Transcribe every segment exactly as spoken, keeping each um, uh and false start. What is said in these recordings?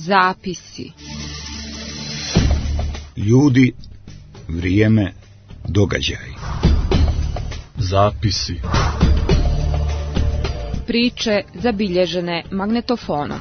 Zapisi. Ljudi, vrijeme, događaj. Zapisi. Priče zabilježene magnetofonom.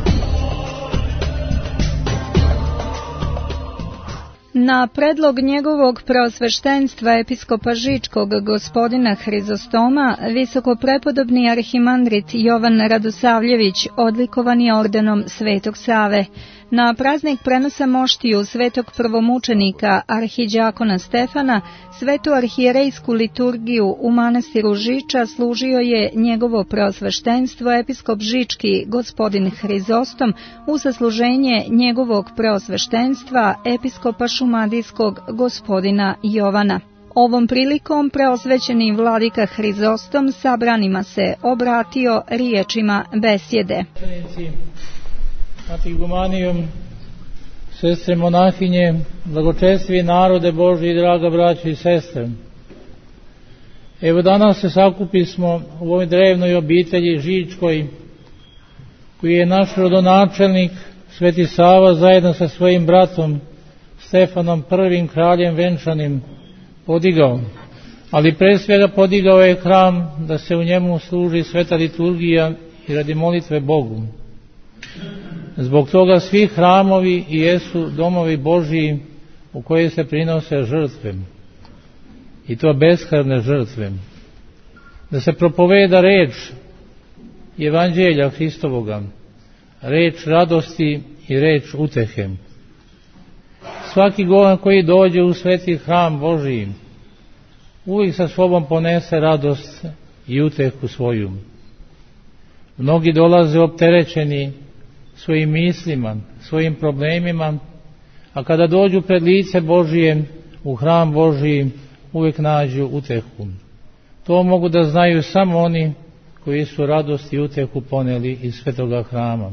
Na predlog njegovog preosveštenstva episkopa Žičkog gospodina Hrizostoma, visokoprepodobni arhimandrit Jovan Radosavljević odlikovan je ordenom Svetog Save. Na praznik prenosa moštiju svetog prvomučenika arhiđakona Stefana, svetu arhijerejsku liturgiju u manastiru Žiča služio je njegovo preosveštenstvo episkop Žički gospodin Hrizostom u sasluženje njegovog preosveštenstva episkopa šumadijskog gospodina Jovana. Ovom prilikom preosvećeni vladika Hrizostom sabranima se obratio riječima besjede. Atigumanijom, sestre monahinje, blagočestvi narode Božji, draga braćo i sestre. Evo danas se sakupismo u ovoj drevnoj obitelji Žičkoj, koji je naš rodonačelnik Sveti Sava zajedno sa svojim bratom Stefanom prvim kraljem venčanim podigao. Ali pre svega podigao je hram da se u njemu služi sveta liturgija i radi molitve Bogu. Zbog toga svi hramovi i jesu domovi Božiji u koje se prinose žrtve, i to beskrvne žrtve. Da se propoveda reč Evanđelja Hristovoga, reč radosti i reč utehe. Svaki govan koji dođe u sveti hram Božiji uvijek sa sobom ponese radost i utehu svoju. Mnogi dolaze opterećeni svojim mislima, svojim problemima, a kada dođu pred lice Božije, u hram Božiji, uvijek nađu utehu. To mogu da znaju samo oni koji su radost i utehu poneli iz svetoga hrama.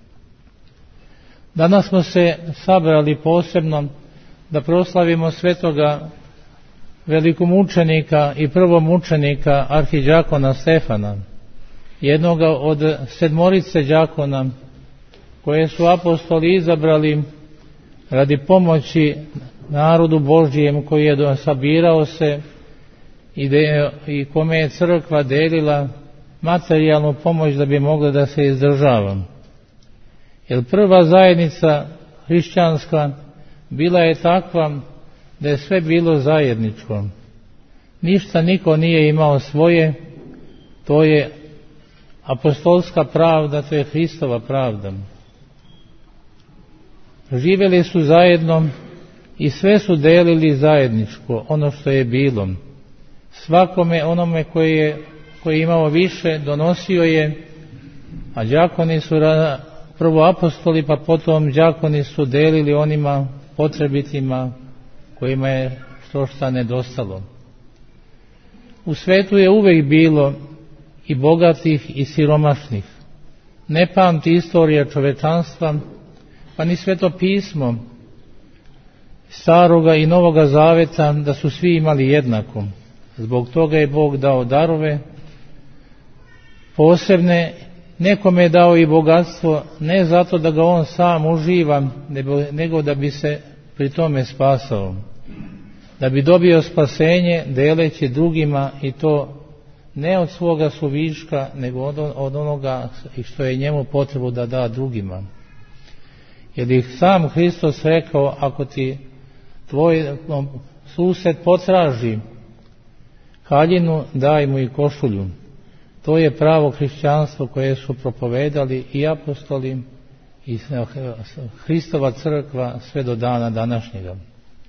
Danas smo se sabrali posebno da proslavimo svetoga velikomučenika i prvomučenika arhiđakona Stefana, jednoga od sedmorice đakona koje su apostoli izabrali radi pomoći narodu Božjijem koji je sabirao se i, de, i kome je crkva delila materijalnu pomoć da bi mogla da se izdržava. Jer prva zajednica hrišćanska bila je takva da je sve bilo zajedničko. Ništa niko nije imao svoje, to je apostolska pravda, to je Hristova pravda. Živjeli su zajedno i sve su delili zajedničko, ono što je bilo. Svakome onome koji je, koji je imao više donosio je, a đakoni su prvo apostoli, pa potom đakoni su delili onima potrebitima kojima je što šta nedostalo. U svetu je uvijek bilo i bogatih i siromašnih. Ne pamti istorija čovečanstva, pa ni sveto pismo staroga i novoga zaveta da su svi imali jednako. Zbog toga je Bog dao darove posebne, nekome je dao i bogatstvo, ne zato da ga on sam uživa, nego da bi se pri tome spasao, da bi dobio spasenje deleći drugima, i to ne od svoga suviška, nego od, od onoga što je njemu potrebu da da drugima. Jer ih sam Hristos rekao, ako ti tvoj sused potraži haljinu, daj mu i košulju. To je pravo hrišćanstvo koje su propovedali i apostoli i Hristova crkva sve do dana današnjega.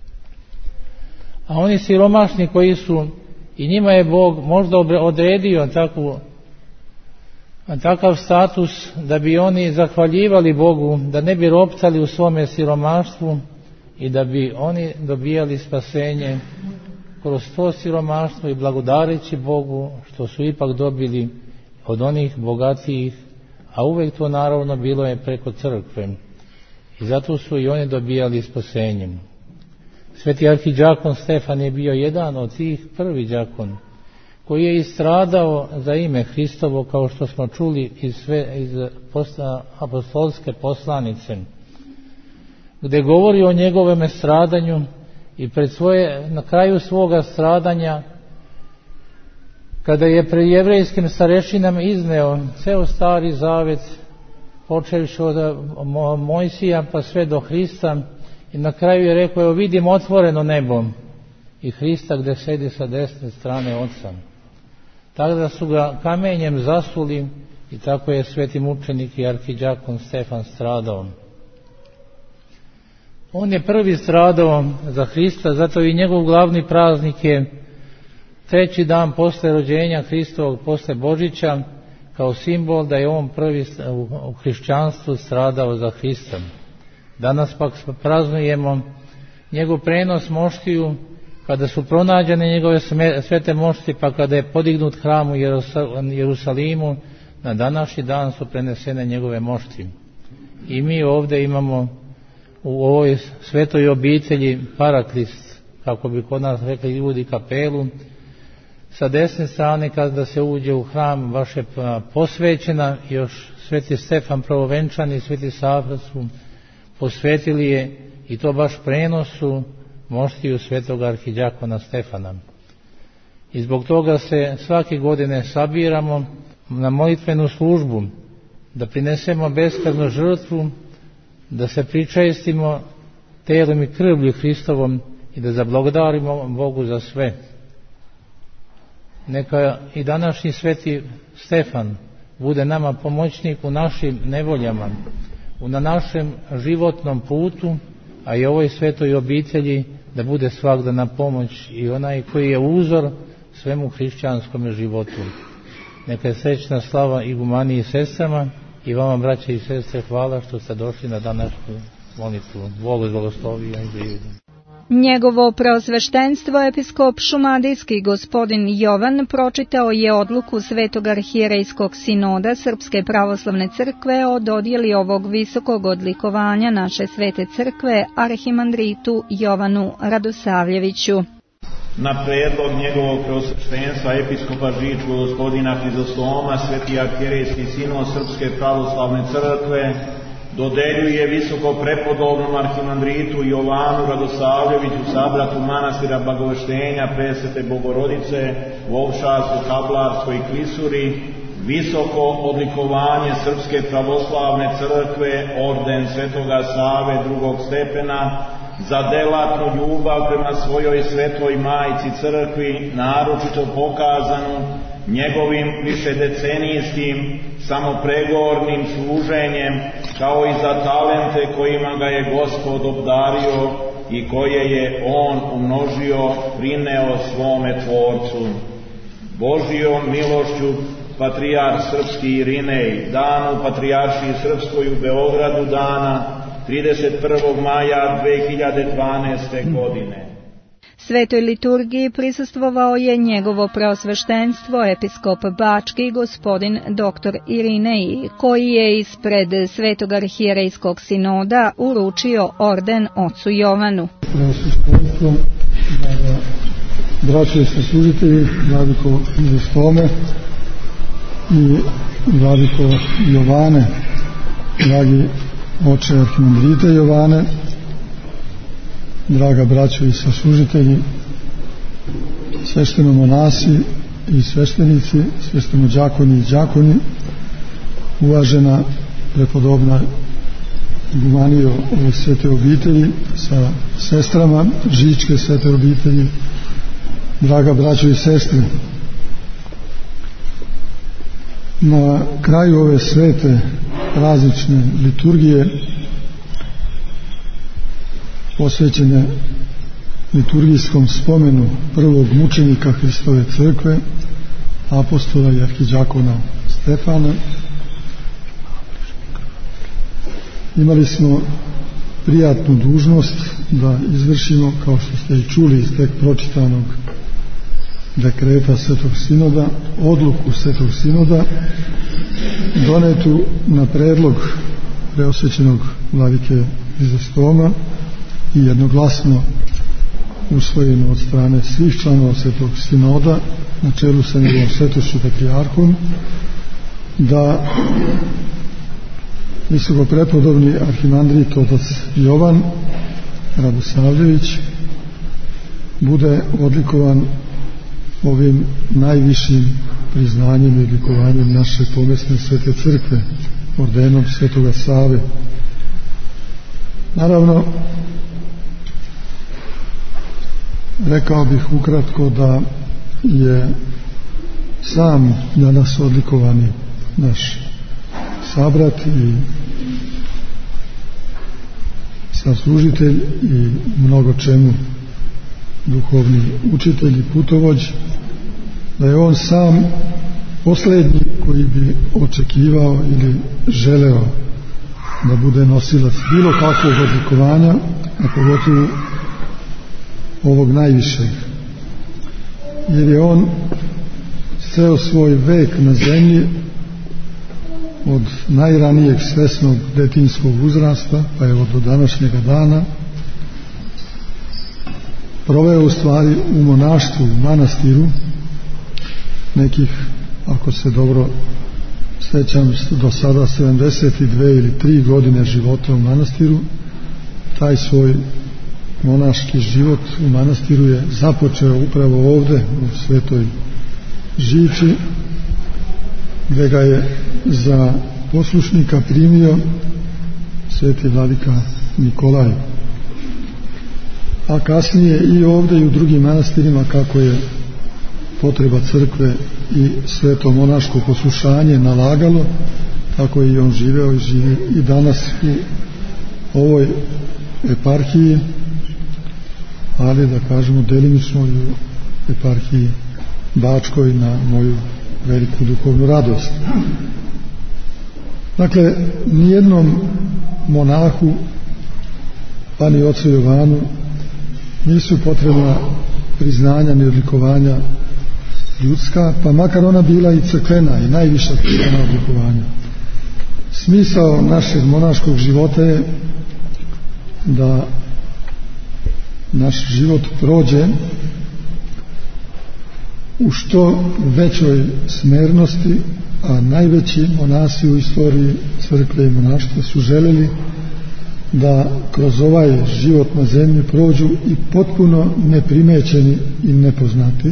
A oni siromašni koji su, i njima je Bog možda odredio takvu, takav status da bi oni zahvaljivali Bogu, da ne bi roptali u svome siromaštvu i da bi oni dobijali spasenje kroz to siromaštvo i blagodareći Bogu što su ipak dobili od onih bogatijih, a uvijek to naravno bilo je preko crkve, i zato su i oni dobijali spasenjem. Sveti arhiđakon Stefan je bio jedan od tih prvi đakon koji je istradao za ime Hristovo, kao što smo čuli iz, sve, iz posta, apostolske poslanice, gdje govori o njegovome stradanju i pred svoje, na kraju svoga stradanja, kada je pred jevrejskim starešinama izneo ceo Stari Zavet, počevši od Mojsija pa sve do Hrista, i na kraju je rekao, evo vidim otvoreno nebo i Hrista gdje sedi sa desne strane Oca. Tako da su ga kamenjem zasuli i tako je sveti mučenik i arhidjakon Stefan stradao. On je prvi stradao za Hrista, zato i njegov glavni praznik je treći dan posle rođenja Hristovog, posle Božića, kao simbol da je on prvi u hrišćanstvu stradao za Hrista. Danas pak praznujemo njegov prenos moštiju, kada su pronađene njegove svete mošti, pa kada je podignut hram u Jerusalimu, na današnji dan su prenesene njegove mošti. I mi ovdje imamo u ovoj svetoj obitelji Paraklist, kako bi kod nas rekli ljudi, kapelu. Sa desne strane kada se uđe u hram vaše posvećena, još sveti Stefan prvovenčani i sveti Sava su posvetili je, i to baš prenosu moštiju svetog arhidjakona Stefana. I zbog toga se svake godine sabiramo na molitvenu službu, da prinesemo beskrvnu žrtvu, da se pričestimo telom i krvlju Hristovom i da zablagodarimo Bogu za sve. Neka i današnji sveti Stefan bude nama pomoćnik u našim nevoljama, na našem životnom putu, a i ovoj svetoj obitelji da bude svagda na pomoć i onaj koji je uzor svemu hrišćanskom životu. Neka je srećna slava igumaniji i sestrama i vama, braće i sestre, hvala što ste došli na današnju molitvu. Bog blagoslovi i živi. Njegovo preosveštenstvo episkop šumadijski gospodin Jovan pročitao je odluku Svetog arhijerejskog sinoda Srpske pravoslavne crkve o dodjeli ovog visokog odlikovanja naše svete crkve arhimandritu Jovanu Radosavljeviću. Na predlog njegovog preosveštenstva episkopa Žičkog gospodina Hrizostoma, Sveti arhijerejski sinod Srpske pravoslavne crkve dodeljuje visoko prepodobnom arhimandritu Jovanu Radosavljeviću, sabratu manastira Blagoveštenja Presvete Bogorodice u Ovšarskoj, Kablarskoj klisuri, visoko odlikovanje Srpske pravoslavne crkve, orden Svetoga Save drugog stepena, za delatnu ljubav prema svojoj svetoj majci crkvi, naročito pokazanu njegovim višedecenijskim samopregornim služenjem, kao i za talente kojima ga je Gospod obdario i koje je on umnožio, prineo svome Tvorcu. Božijom milošću patrijarh srpski Irinej, danu patrijaršiji srpskoj u Beogradu dana trideset prvog maja dve hiljade dvanaeste. godine. Svetoj liturgiji prisustvovao je njegovo preosveštenstvo episkop Bački gospodin doktor Irinej, koji je ispred Svetog arhijerejskog sinoda uručio orden ocu Jovanu. Preosveštenstvo, braće i saslužitelji, vladiko Hrizostome i vladiko Jovane, dragi oče arhimandrite Jovane, draga braćo i saslužitelji, sveštenomonasi i sveštenici, sveštenođakoni i đakoni, uvažena prepodobna igumanio ove svete obitelji sa sestrama Žičke svete obitelji, draga braćo i sestre. Na kraju ove svete praznične liturgije, posvećene liturgijskom spomenu prvog mučenika Hristove crkve, apostola i arhidjakona Stefana, imali smo prijatnu dužnost da izvršimo, kao što ste i čuli iz tek pročitanog dekreta Svetog sinoda, odluku Svetog sinoda, donetu na predlog preosvećenog vladike Hrizostoma i jednoglasno usvojeno od strane svih članova Svetog sinoda na čelu sa njegovom svetošću patrijarhom, da Visokoprepodobni arhimandrit otac Jovan Radosavljević bude odlikovan ovim najvišim priznanjem i odlikovanjem naše pomesne Svete Crkve, ordenom Svetoga Save. Naravno, rekao bih ukratko da je sam danas odlikovani naš sabrat i saslužitelj i mnogo čemu duhovni učitelj i putovođ, da je on sam posljednji koji bi očekivao ili želeo da bude nosilac bilo kakvog odlikovanja, a pogotovo ovog najvišeg, jer je on ceo svoj vek na zemlji od najranijeg svesnog detinjskog uzrasta pa evo do današnjega dana proveo u stvari u monaštvu, u manastiru, nekih, ako se dobro sjećam, do sada sedamdeset dve ili tri godine života u manastiru. Taj svoj monaški život u manastiru je započeo upravo ovdje u Svetoj Žiči, gdje ga je za poslušnika primio sveti vladika Nikolaj, a kasnije i ovdje i u drugim manastirima, kako je potreba crkve i sveto monaško poslušanje nalagalo, tako je i on živeo i živi i danas u ovoj eparhiji, ali da kažemo delimično u eparhiji Bačkoj, na moju veliku duhovnu radost. Dakle, nijednom monahu pa ni ocu Jovanu nisu potrebna priznanja ni odlikovanja ljudska, pa makar ona bila i crkvena i najviša crkvena odlikovanja. Smisao našeg monaškog života je da naš život prođe u što većoj smernosti, a najveći monasi u istoriji crkve i monaštva su željeli da kroz ovaj život na zemlji prođu i potpuno neprimećeni i nepoznati.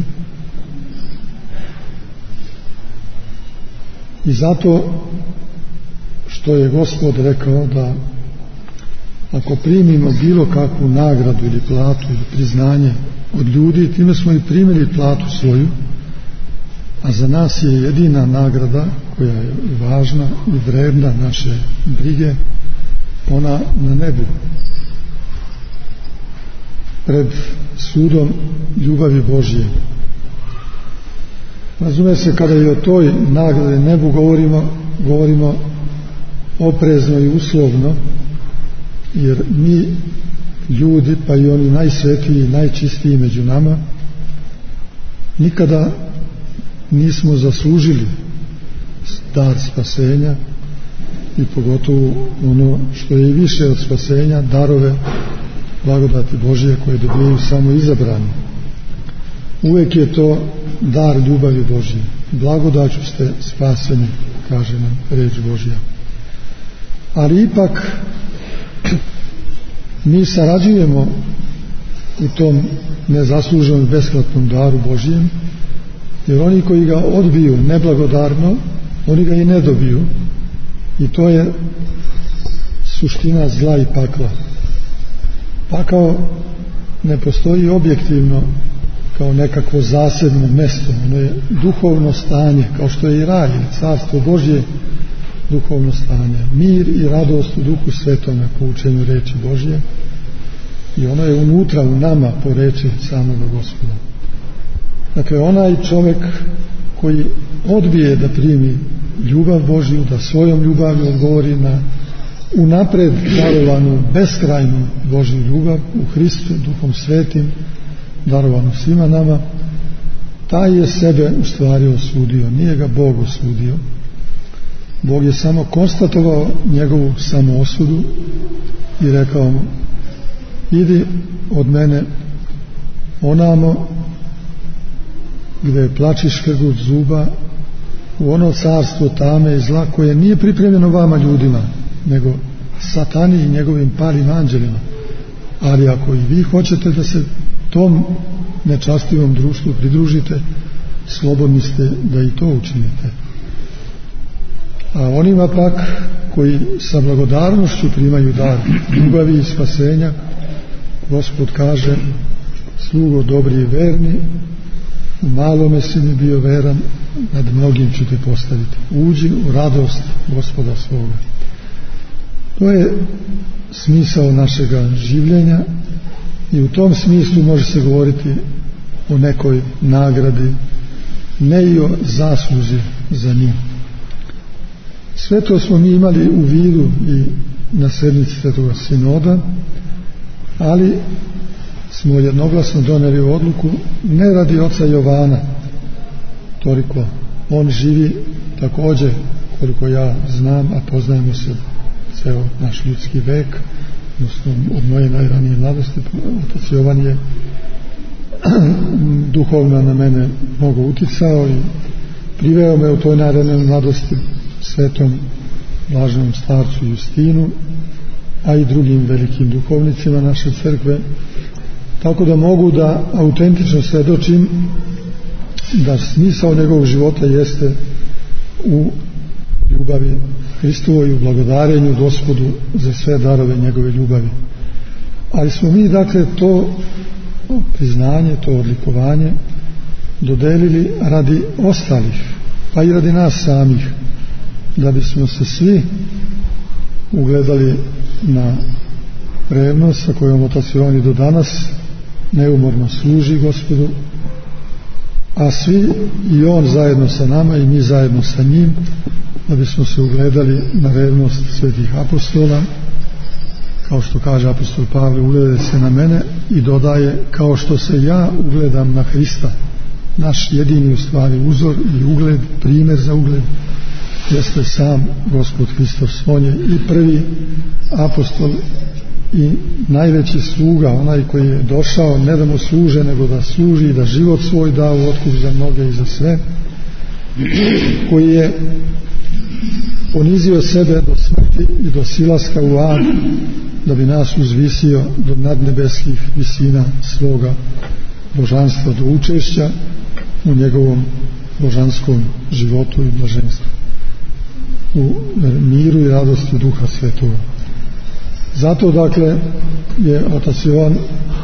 I zato što je Gospod rekao da ako primimo bilo kakvu nagradu ili platu ili priznanje od ljudi, time smo i primili platu svoju, a za nas je jedina nagrada koja je važna i vredna naše brige, ona na nebu, pred sudom ljubavi Božje. Razume se, kada i o toj nagradi nebu govorimo, govorimo oprezno i uslovno, jer mi ljudi, pa i oni najsvetiji i najčistiji među nama, nikada nismo zaslužili dar spasenja i pogotovo ono što je i više od spasenja, darove blagodati Božje koje dobijaju samo izabrani. Uvijek je to dar ljubavi Božje. Blagodaću ste spaseni, kaže nam reč Božja. Ali ipak mi sarađujemo u tom nezasluženom besplatnom daru Božjem, jer oni koji ga odbiju neblagodarno, oni ga i ne dobiju, i to je suština zla i pakla. Pakao ne postoji objektivno kao nekakvo zasebno mjesto, ono je duhovno stanje, kao što je i raj, carstvo Božje, duhovno stanje, mir i radost u Duhu Svetome po učenju reči Božje, i ono je unutra u nama po reči samoga Gospoda. Dakle, onaj čovjek koji odbije da primi ljubav Božju, da svojom ljubavlju odgovori na unapred darovanu beskrajnu Božju ljubav u Hristu, Duhom Svetim, darovanu svima nama, taj je sebe u stvari osudio, nije ga Bog osudio. Bog je samo konstatovao njegovu samoosudu i rekao mu: idi od mene onamo gdje je plač i škrgut zuba, u ono carstvo tame i zla koje nije pripremljeno vama ljudima, nego satani i njegovim palim anđelima. Ali ako i vi hoćete da se tom nečastivom društvu pridružite, slobodni ste da i to učinite. A onima pak koji sa blagodarnošću primaju dar ljubavi i spasenja, Gospod kaže: slugo dobri i verni, u malome si mi bio veran, nad mnogim ću te postaviti. Uđi u radost Gospoda svoga. To je smisao našega življenja i u tom smislu može se govoriti o nekoj nagradi, ne i o zasluzi za nju. Sve to smo mi imali u vidu i na sednici Svetoga sinoda, ali smo jednoglasno doneli odluku ne radi oca Jovana toliko. On živi također, koliko ja znam, a poznajemo se ceo naš ljudski vek, odnosno od moje najranije mladosti. Otac Jovan je duhovno na mene mnogo uticao i priveo me u toj najranije mladosti svetom blaženom starcu Justinu, a i drugim velikim duhovnicima naše crkve, tako da mogu da autentično svjedočim da smisao njegovog života jeste u ljubavi Hristovoj, u blagodarenju Gospodu za sve darove njegove ljubavi. Ali smo mi dakle to priznanje, to odlikovanje dodelili radi ostalih, pa i radi nas samih, da bismo se svi ugledali na revnost sa kojom otac Jovan i do danas neumorno služi Gospodu, a svi i on zajedno sa nama i mi zajedno sa njim, da bismo se ugledali na revnost svetih apostola, kao što kaže apostol Pavle: ugledajte se na mene, i dodaje: kao što se ja ugledam na Hrista. Naš jedini u stvari uzor i ugled, primjer za ugled, jeste sam Gospod Hristos. On je i prvi apostol i najveći sluga, onaj koji je došao ne da mu služe, nego da služi i da život svoj da u otkup za mnoge i za sve, koji je ponizio sebe do smrti i do silaska u ad, da bi nas uzvisio do nadnebeskih visina svoga božanstva, do učešća u njegovom božanskom životu i blaženstvu, u miru i radosti Duha Svetoga. Zato dakle je otac Jovan,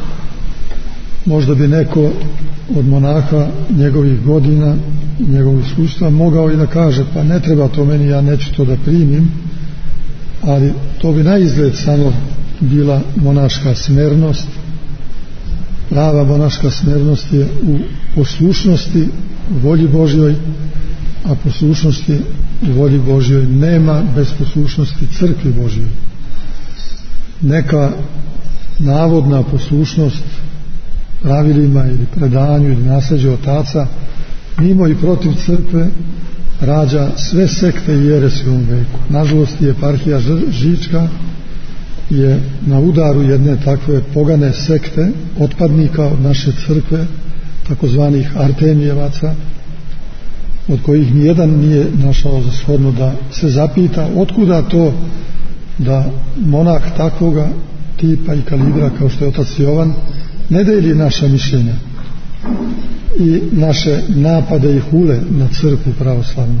možda bi neko od monaha njegovih godina i njegovog iskustva mogao i da kaže: pa ne treba to meni, ja neću to da primim, ali to bi na izgled samo bila monaška smernost. Prava monaška smernost je u poslušnosti volji Božjoj, a poslušnosti u volji Božjoj nema bez poslušnosti crkvi Božjoj. Neka navodna poslušnost pravilima ili predanju ili nasljeđu otaca mimo i protiv crkve rađa sve sekte i jeresi u ovom veku. Nažalost, i eparhija Žička je na udaru jedne takve pogane sekte, otpadnika od naše crkve, takozvanih Artemijevaca, od kojih nijedan nije našao za shodno da se zapita otkuda to da monah takvoga tipa i kalibra kao što je otac Jovan ne deli naša mišljenja i naše napade i hule na crkvu pravoslavnu.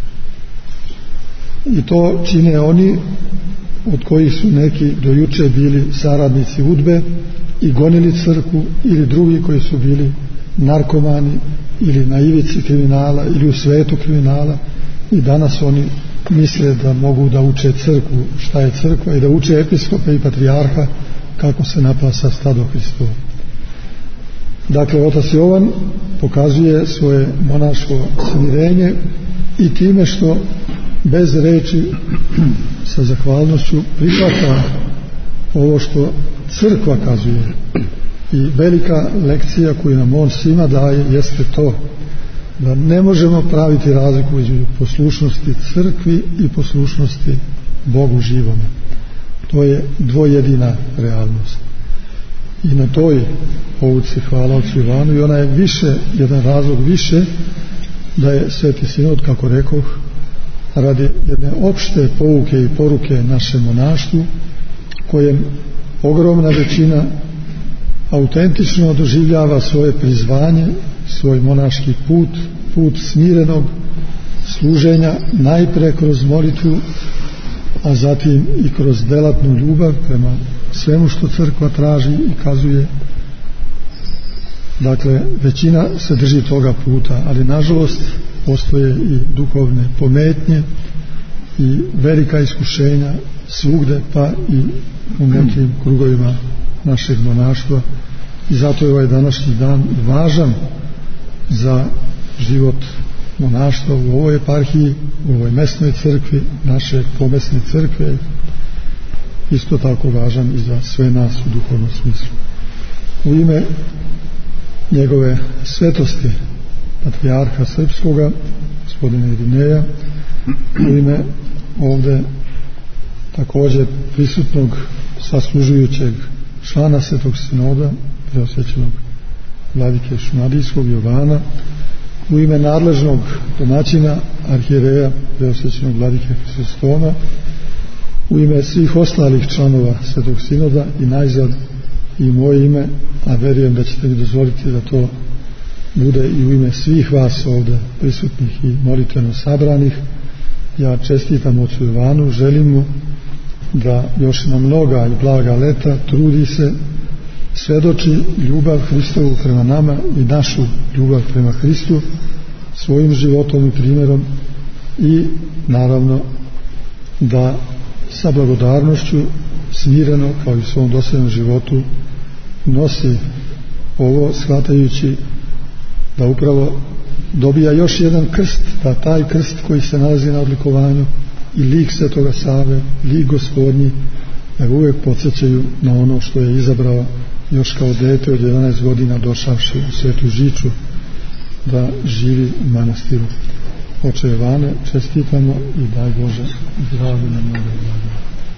I to čine oni od kojih su neki do juče bili saradnici udbe i gonili crkvu, ili drugi koji su bili narkomani ili na ivici kriminala ili u svetu kriminala, i danas oni misle da mogu da uče crkvu šta je crkva i da uče episkopa i patrijarha kako se napasa stado Hristovo. Dakle, otac Jovan pokazuje svoje monaško smirenje i time što bez reči sa zahvalnošću prihvata ovo što crkva kazuje. I velika lekcija koju nam on svima daje jeste to da ne možemo praviti razliku između poslušnosti crkvi i poslušnosti Bogu živome. To je dvojedina realnost. I na toj pouci hvala ocu Jovanu, i ona je više, jedan razlog više da je Sveti Sinod, kako rekoh, radi jedne opšte pouke i poruke našem monaštvu, kojem ogromna većina autentično doživljava svoje prizvanje, svoj monaški put, put smirenog služenja, najpre kroz molitvu, a zatim i kroz delatnu ljubav prema svemu što crkva traži i kazuje. Dakle, većina se drži toga puta, ali nažalost postoje i duhovne pometnje i velika iskušenja svugde, pa i u nekim krugovima našeg monaštva, i zato je ovaj današnji dan važan za život monaštva u ovoj eparhiji, u ovoj mesnoj crkvi, naše pomesne crkve, isto tako važan i za sve nas u duhovnom smislu. U ime njegove svetosti patrijarha srpskoga, gospodina Irineja, u ime ovde također prisutnog saslužujućeg člana Svetog sinoda, preosvećenog vladike Šumadijskog Jovana, u ime nadležnog domaćina arhijereja preosvećenog vladike Hristostoma, u ime svih ostalih članova Svetog sinoda i najzad i moje ime, a verujem da ćete mi dozvoliti da to bude i u ime svih vas ovde prisutnih i molitveno sabranih, ja čestitam ocu Jovanu, želim mu da još na mnoga i blaga leta trudi se, svedoči ljubav Hristovu prema nama i našu ljubav prema Hristu svojim životom i primjerom, i naravno da sa blagodarnošću smireno, kao i u svom dosadašnjem životu, nosi ovo, shvatajući da upravo dobija još jedan krst, da taj krst koji se nalazi na odlikovanju i lik Svetoga Save, lik Gospodnji, da ga uvijek podsjećaju na ono što je izabrao još kao dete od jedanaest godina došavši u Svetu Žiču da živi u manastiru. Oče Jovane, čestitamo i daj Bože zdravlje na mnogo blaga.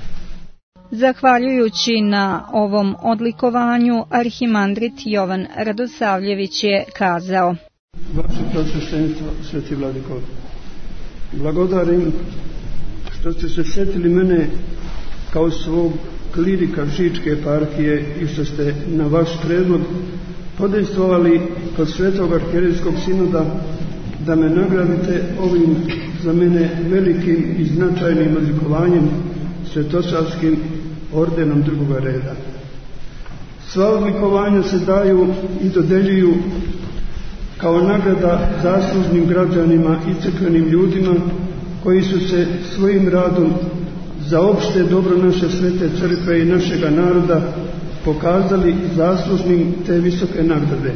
Zahvaljujući na ovom odlikovanju, arhimandrit Jovan Radosavljević je kazao: Vaše Preosveštenstvo, sveti vladiko, blagodarim što ste se sjetili mene kao svog klirika Žičke eparhije i što ste na vaš predlog podejstvovali kod Svetog arhijerejskog sinoda da me nagradite ovim za mene velikim i značajnim odlikovanjem svetosavskim ordenom drugoga reda. Sva odlikovanja se daju i dodeljuju kao nagrada zaslužnim građanima i crkvenim ljudima koji su se svojim radom za opšte dobro naše svete crkve i našega naroda pokazali zaslužnim te visoke nagrade.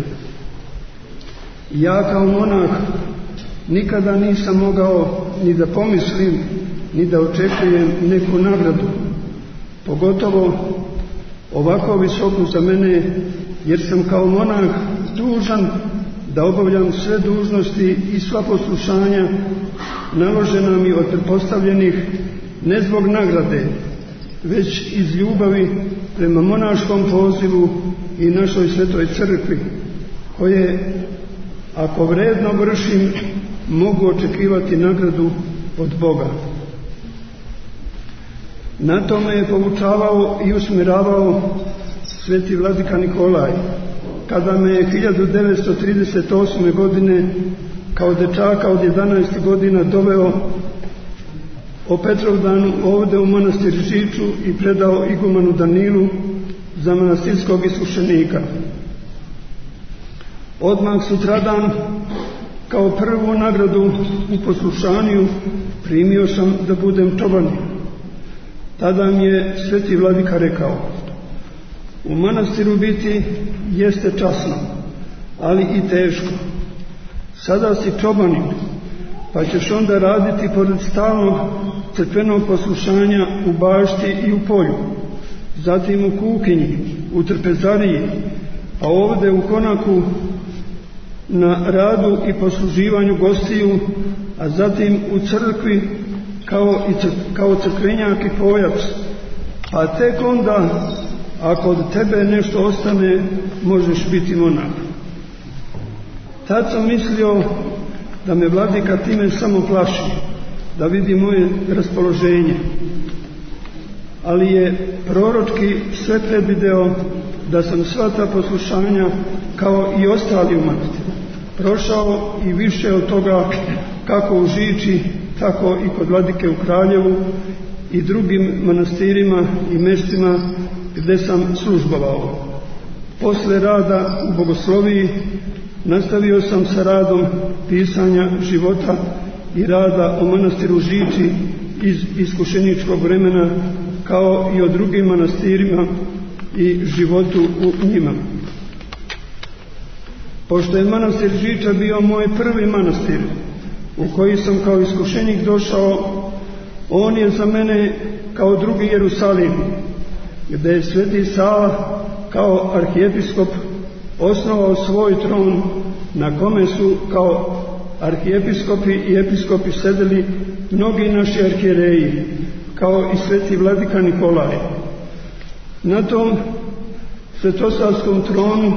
Ja kao monah nikada nisam mogao ni da pomislim, ni da očekujem neku nagradu, pogotovo ovako visoku za mene, jer sam kao monah dužan da obavljam sve dužnosti i sva poslušanja naložena mi od pretpostavljenih ne zbog nagrade, već iz ljubavi prema monaškom pozivu i našoj svetoj crkvi, koje, ako vredno vršim, mogu očekivati nagradu od Boga. Na to me je poučavao i usmjeravao sveti vladika Nikolaj, kada me je hiljadu devetsto trideset osme. godine kao dečaka od jedanaest godina doveo o Petrovdanu ovde u manastir Žiču i predao igumanu Danilu za manastirskog iskušenika. Odmah sutradan, kao prvu nagradu u poslušanju, primio sam da budem čobanin. Tada mi je sveti vladika rekao: u manastiru biti jeste časno, ali i teško. Sada si čobanin, pa ćeš onda raditi pored stalnog crkvenog poslušanja u bašti i u polju, zatim u kuhinji, u trpezariji, a ovde u konaku na radu i posluživanju gostiju, a zatim u crkvi kao, i cr- kao crkvenjak i pojac, a tek onda, ako od tebe nešto ostane, možeš biti monah. Tad sam mislio da me vladika time samo plaši, da vidi moje raspoloženje, ali je proročki sve predvideo da sam sva ta poslušanja, kao i ostali u manastirima, prošao i više od toga, kako u Žiči, tako i kod vladike u Kraljevu i drugim manastirima i mestima gde sam službovao. Posle rada u bogosloviji nastavio sam sa radom pisanja života i rada o manastiru Žiči iz iskušeničkog vremena, kao i o drugim manastirima i životu u njima. Pošto je manastir Žiča bio moj prvi manastir u koji sam kao iskušenik došao, on je za mene kao drugi Jerusalim, gde je Sveti Sava kao arhijepiskop osnovao svoj tron, na kome su kao arhijepiskopi i episkopi sedeli mnogi naši arhijereji, kao i Sveti vladika Nikolaj. Na tom svetosavskom tronu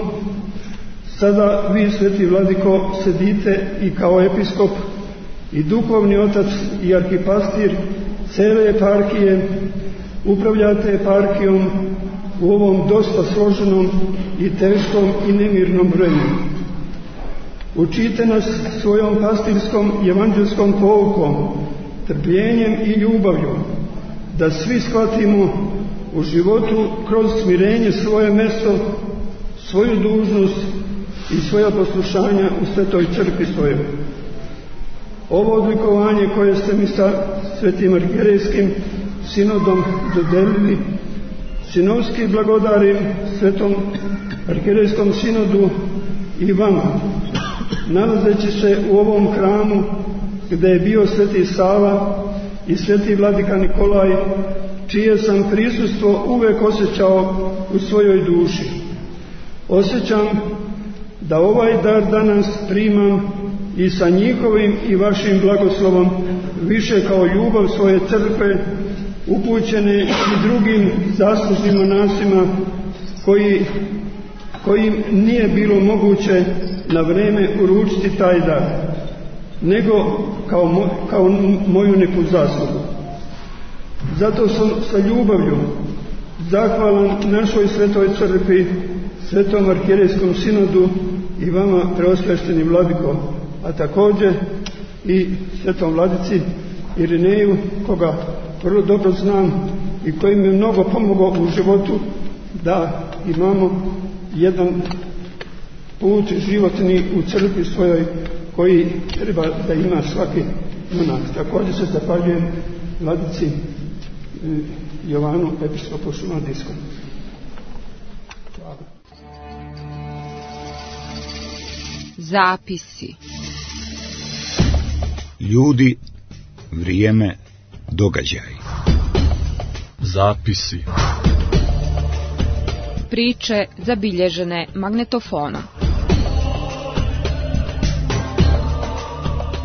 sada vi, Sveti vladiko, sedite i kao episkop i duhovni otac i arhipastir cele eparhije, upravljate eparhijom u ovom dosta složenom i teškom i nemirnom vremenu. Učite nas svojom pastirskom i evanđelskom poukom, trpljenjem i ljubavlju, da svi shvatimo u životu kroz smirenje svoje mesto, svoju dužnost i svoja poslušanja u Svetoj crkvi svojoj. Ovo odlikovanje koje ste mi sa Svetim arhijerejskim sinodom dodelili, sinovski blagodarim Svetom arhijerejskom sinodu i vama, nalazeći se u ovom hramu gde je bio Sveti Sava i Sveti vladika Nikolaj, čije sam prisustvo uvek osjećao u svojoj duši. Osjećam da ovaj dar danas primam i sa njihovim i vašim blagoslovom više kao ljubav svoje crkve, upućene i drugim zaslužnim monasima koji, kojim nije bilo moguće na vreme uručiti taj dar, nego kao, mo, kao moju neku zaslugu. Zato sam sa ljubavlju zahvalan našoj Svetoj crkvi, Svetom arhijerejskom sinodu i vama, preosvešteni vladiko, a također i Svetom vladici Irineju, koga vrlo dobro znam i koji mi je mnogo pomogao u životu da imamo jedan put životni u crkvi svojoj koji treba da ima svaki monak. Također se zahvaljujem vladici Jovanu, episkopu Šumadijskom. Hvala. Zapisi. Ljudi, vrijeme, događaj. Zapisi. Priče zabilježene magnetofonom.